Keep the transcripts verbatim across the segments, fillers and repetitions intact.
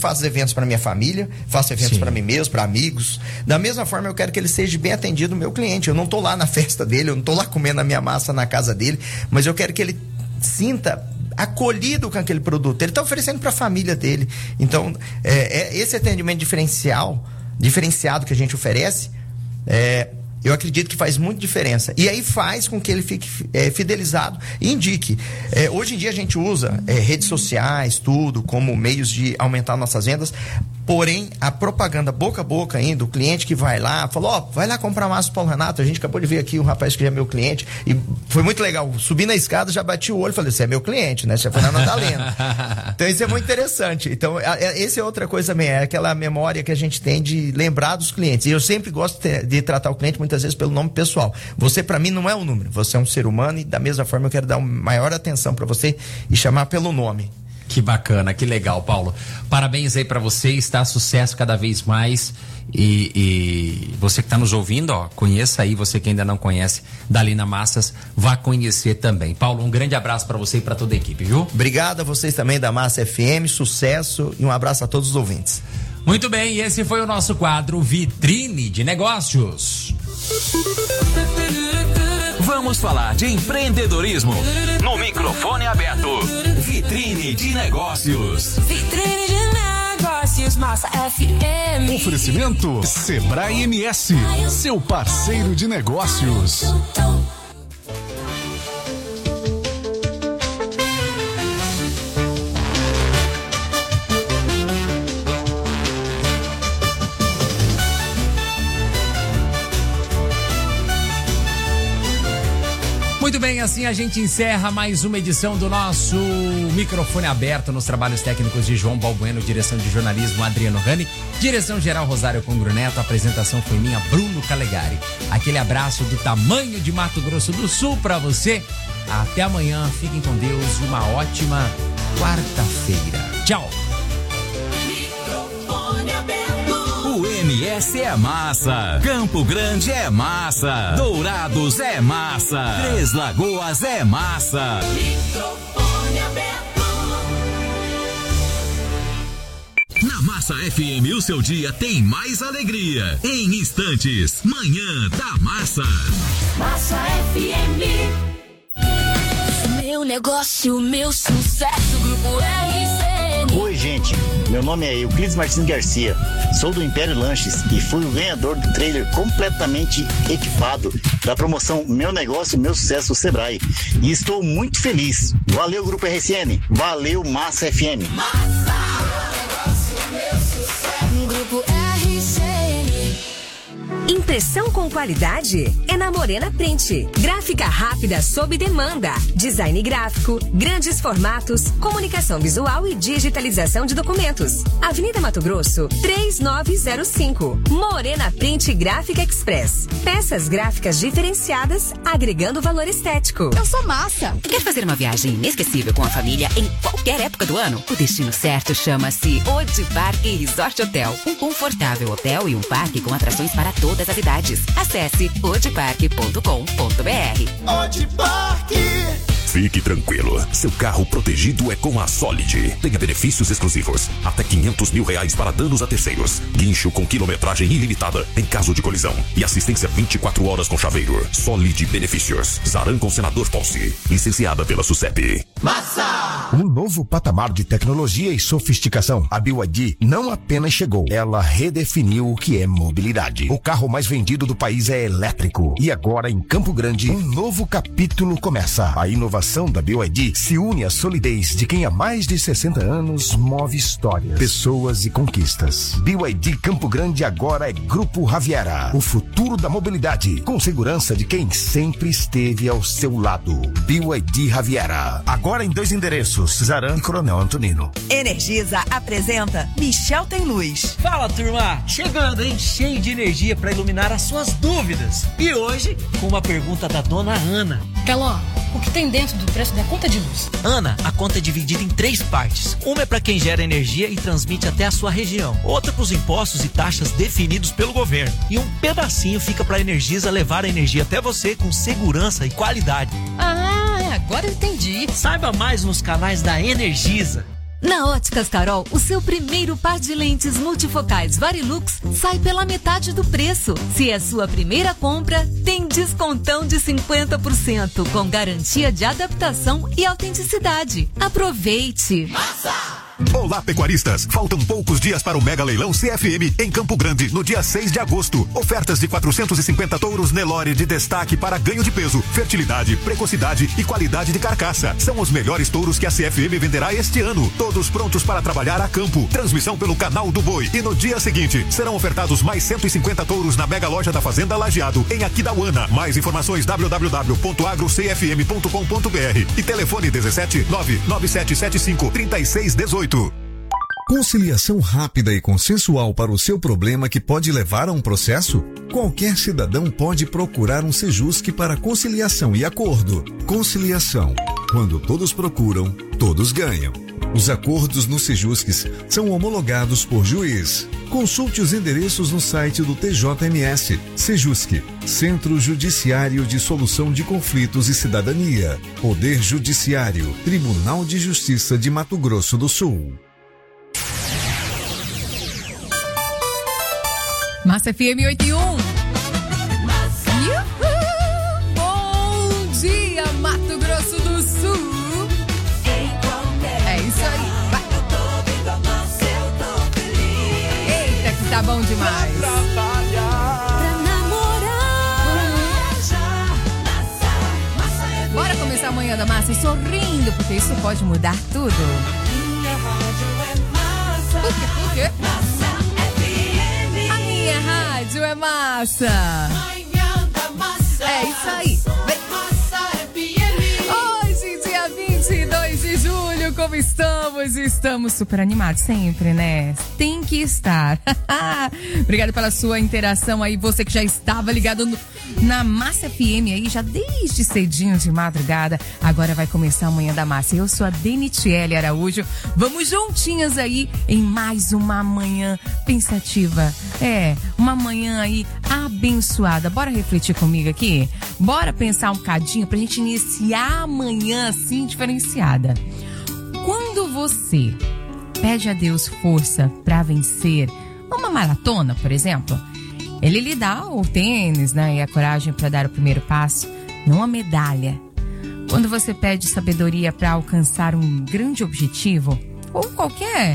faço eventos para minha família, faço eventos para mim mesmo, para amigos. Da mesma forma, eu quero que ele seja bem atendido, o meu cliente. Eu não tô lá na festa dele, eu não tô lá comendo a minha massa na casa dele, mas eu quero que ele sinta acolhido com aquele produto. Ele está oferecendo para a família dele. Então, é, é esse atendimento diferencial, diferenciado que a gente oferece, é, eu acredito que faz muita diferença. E aí faz com que ele fique é, fidelizado e indique. É, hoje em dia a gente usa é, redes sociais, tudo, como meios de aumentar nossas vendas. Porém, a propaganda boca a boca ainda, o cliente que vai lá, falou, ó, oh, vai lá comprar massa do Paulo Renato. A gente acabou de ver aqui um rapaz que já é meu cliente. E foi muito legal. Subi na escada, já bati o olho e falei, você é meu cliente, né? Você foi na Madalena. Então isso é muito interessante. Então, essa é outra coisa também, é aquela memória que a gente tem de lembrar dos clientes. E eu sempre gosto de, de tratar o cliente muitas vezes pelo nome pessoal. Você, para mim, não é um número. Você é um ser humano e da mesma forma eu quero dar maior atenção para você e chamar pelo nome. Que bacana, que legal, Paulo. Parabéns aí pra você, está sucesso cada vez mais. E, e você que está nos ouvindo, ó, conheça aí, você que ainda não conhece Dalina Massas, vá conhecer também. Paulo, um grande abraço para você e para toda a equipe, viu? Obrigado a vocês também da Massa F M, sucesso e um abraço a todos os ouvintes. Muito bem, e esse foi o nosso quadro Vitrine de Negócios. Vamos falar de empreendedorismo no microfone aberto. Vitrine de Negócios. Vitrine de Negócios, Massa F M. Oferecimento Sebrae M S, seu parceiro de negócios. Muito bem, assim a gente encerra mais uma edição do nosso microfone aberto nos trabalhos técnicos de João Balbueno, direção de jornalismo Adriano Rani, direção geral Rosário Congro Neto, a apresentação foi minha, Bruno Calegari. Aquele abraço do tamanho de Mato Grosso do Sul pra você. Até amanhã, fiquem com Deus e uma ótima quarta-feira. Tchau. O M S é massa, Campo Grande é massa, Dourados é massa, Três Lagoas é massa. Microfone aberto. Na Massa F M, o seu dia tem mais alegria. Em instantes, Manhã da Massa. Massa F M. Meu negócio, meu sucesso, Grupo R C N. Oi, gente. Meu nome é Euclides Martins Garcia. Sou do Império Lanches e fui o ganhador do trailer completamente equipado da promoção Meu Negócio, Meu Sucesso Sebrae. E estou muito feliz. Valeu, Grupo R C N. Valeu, Massa F M. Massa! Meu negócio, meu sucesso. Grupo R C N. Impressão com qualidade é na Morena Print. Gráfica rápida sob demanda. Design gráfico, grandes formatos, comunicação visual e digitalização de documentos. Avenida Mato Grosso, três nove zero cinco. Morena Print Gráfica Express. Peças gráficas diferenciadas, agregando valor estético. Eu sou Massa. Quer fazer uma viagem inesquecível com a família em qualquer época do ano? O destino certo chama-se Odi Parque Resort Hotel. Um confortável hotel e um parque com atrações para todas as idades. Acesse odiparque ponto com ponto br. Odi Parque. Fique tranquilo, seu carro protegido é com a Solid. Tenha benefícios exclusivos, até quinhentos mil reais para danos a terceiros, guincho com quilometragem ilimitada em caso de colisão e assistência vinte e quatro horas com chaveiro. Solid Benefícios, Zaran com Senador Ponce, licenciada pela SUSEP. Massa! Um novo patamar de tecnologia e sofisticação. A B Y D não apenas chegou, ela redefiniu o que é mobilidade. O carro mais vendido do país é elétrico. E agora em Campo Grande, um novo capítulo começa. A inovação da B Y D se une à solidez de quem há mais de sessenta anos move histórias, pessoas e conquistas. B Y D Campo Grande agora é Grupo Raviera, o futuro da mobilidade, com segurança de quem sempre esteve ao seu lado. B Y D Raviera, agora em dois endereços, Zaran e Coronel Antonino. Energisa apresenta Michel Tem Luz. Fala, turma! Chegando, hein? Cheio de energia para iluminar as suas dúvidas. E hoje, com uma pergunta da dona Ana. Caló, o que tem dentro do preço da conta de luz? Ana, a conta é dividida em três partes. Uma é para quem gera energia e transmite até a sua região. Outra para os impostos e taxas definidos pelo governo. E um pedacinho fica para a Energisa levar a energia até você com segurança e qualidade. Ah, agora eu entendi. Saiba mais nos canais da Energisa. Na Óticas Carol, o seu primeiro par de lentes multifocais Varilux sai pela metade do preço. Se é sua primeira compra, tem descontão de cinquenta por cento, com garantia de adaptação e autenticidade. Aproveite! Massa! Olá, pecuaristas! Faltam poucos dias para o Mega Leilão C F M em Campo Grande, no dia seis de agosto. Ofertas de quatrocentos e cinquenta touros Nelore de destaque para ganho de peso, fertilidade, precocidade e qualidade de carcaça. São os melhores touros que a C F M venderá este ano. Todos prontos para trabalhar a campo. Transmissão pelo canal do Boi. E no dia seguinte, serão ofertados mais cento e cinquenta touros na Mega Loja da Fazenda Lajeado, em Aquidauana. Mais informações w w w ponto agro c f m ponto com ponto b r e telefone dezessete nove nove sete sete cinco três seis um oito. Conciliação rápida e consensual para o seu problema que pode levar a um processo? Qualquer cidadão pode procurar um Sejusc para conciliação e acordo. Conciliação. Quando todos procuram, todos ganham. Os acordos nos Sejuscs são homologados por juiz. Consulte os endereços no site do T J M S. Sejusc, Centro Judiciário de Solução de Conflitos e Cidadania. Poder Judiciário, Tribunal de Justiça de Mato Grosso do Sul. Massa F M oitenta e um. Uhul! Bom dia, Mato Grosso do Sul. É isso aí. Vai. Eita, que tá bom demais. Pra namorar. Bora começar a manhã da massa sorrindo, porque isso pode mudar tudo. Por quê? Por quê? Minha rádio é massa. É isso aí. Vem. Hoje, dia vinte e dois de julho, como estamos? Estamos super animados sempre, né? Tem que estar. Obrigada pela sua interação aí. Você que já estava ligado no, na Massa F M aí, já desde cedinho de madrugada. Agora vai começar a Manhã da Massa. Eu sou a Denitiele Araújo. Vamos juntinhas aí em mais uma manhã pensativa. É, uma manhã aí abençoada. Bora refletir comigo aqui? Bora pensar um bocadinho pra gente iniciar a manhã assim diferenciada. Quando você pede a Deus força pra vencer uma maratona, por exemplo, Ele lhe dá o tênis, né, e a coragem para dar o primeiro passo, não a medalha. Quando você pede sabedoria para alcançar um grande objetivo, ou qualquer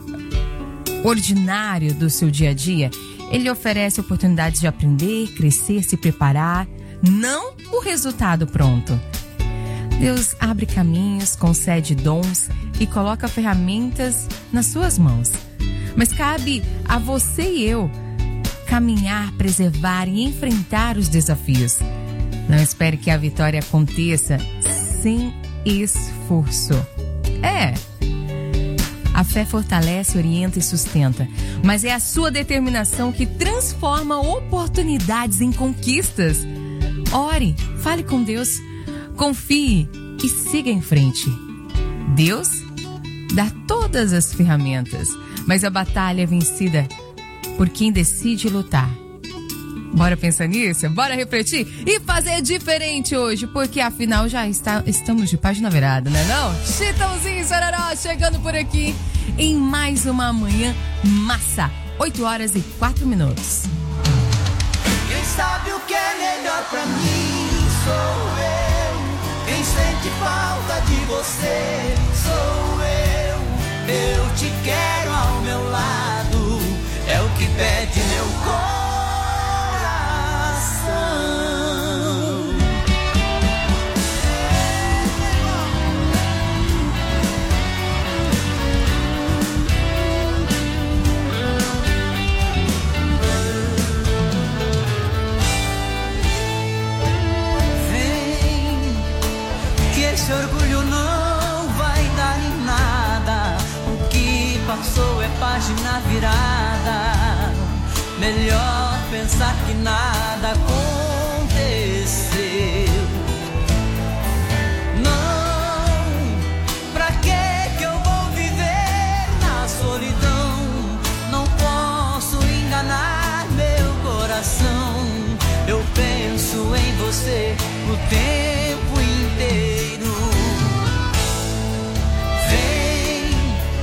ordinário do seu dia a dia, ele oferece oportunidades de aprender, crescer, se preparar, não o resultado pronto. Deus abre caminhos, concede dons e coloca ferramentas nas suas mãos. Mas cabe a você e eu caminhar, preservar e enfrentar os desafios. Não espere que a vitória aconteça sem esforço. É. A fé fortalece, orienta e sustenta, mas é a sua determinação que transforma oportunidades em conquistas. Ore, fale com Deus, confie e siga em frente. Deus dá todas as ferramentas, mas a batalha é vencida por quem decide lutar. Bora pensar nisso? Bora refletir e fazer diferente hoje, porque afinal já está, estamos de página virada, né não? Chitãozinho Chororó chegando por aqui em mais uma manhã massa. oito horas e quatro minutos. Quem sabe o que é melhor pra mim sou eu. Quem sente falta de você sou eu. Eu te quero ao meu lado, é o que pede meu coração. Vem, que esse orgulho não vai dar em nada. O que passou é página virada. Melhor pensar que nada aconteceu. Não, pra que que eu vou viver na solidão? Não posso enganar meu coração. Eu penso em você o tempo inteiro. Vem,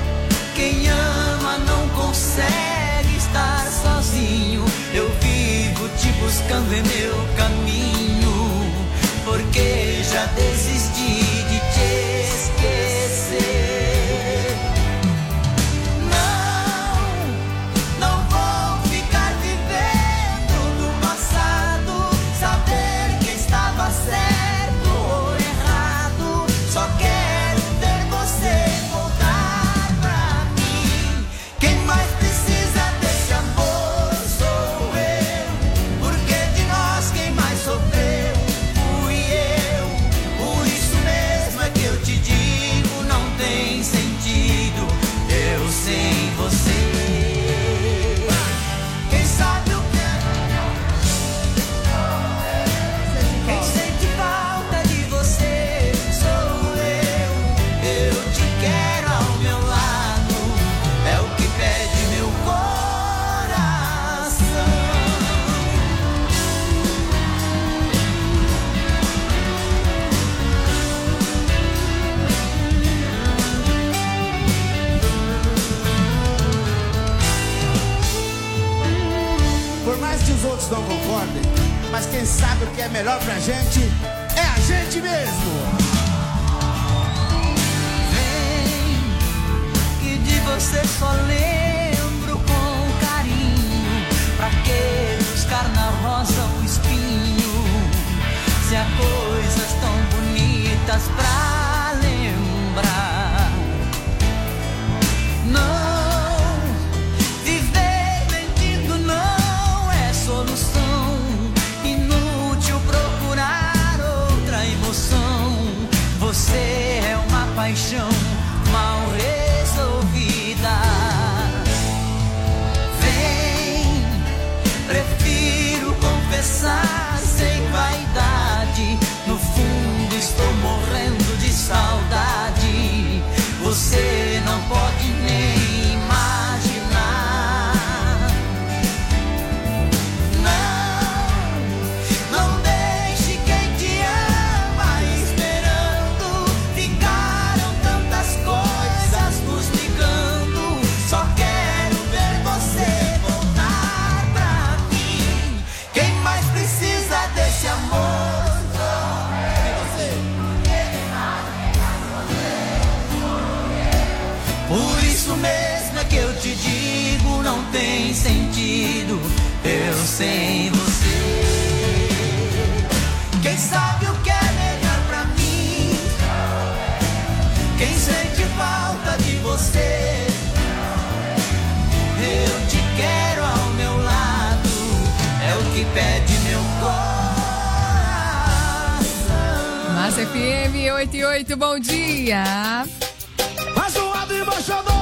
buscando em meu caminho, porque já desisti de te esquecer. Não, não vou ficar vivendo no passado, saber que estava certo ou errado. Só quero ver você voltar pra mim. Quem mais precisa desse amor sou eu, porque de nós quem mais sofreu fui eu. Por isso mesmo é que eu te digo, não tem sentido eu sem você. Quem sabe o que é? Quem sente falta de você sou eu. Eu te quero ao meu lado, é o que pede meu coração. Por mais que os outros não concordem, mas quem sabe o que é melhor pra gente é a gente mesmo. Vem, que de você só lembro com carinho. Pra que buscar na rosa o espinho, se há coisas tão bonitas pra lembrar? Não, viver mentindo não é solução. Inútil procurar outra emoção. Você é uma paixão mal resolvida. Vem, prefiro confessar sem vaidade. No fundo estou morrendo de saudade. Você não pode nem imaginar. Não, não deixe quem te ama esperando. Ficaram tantas coisas nos ligando. Só quero ver você voltar pra mim. Quem mais precisa desse amor? Por isso mesmo é que eu te digo, não tem sentido eu sem você. Quem sabe o que é melhor pra mim? Quem sente falta de você? Eu te quero ao meu lado, é o que pede meu coração. Massa F M oito e oito, bom dia. Mais um lado e embaixador.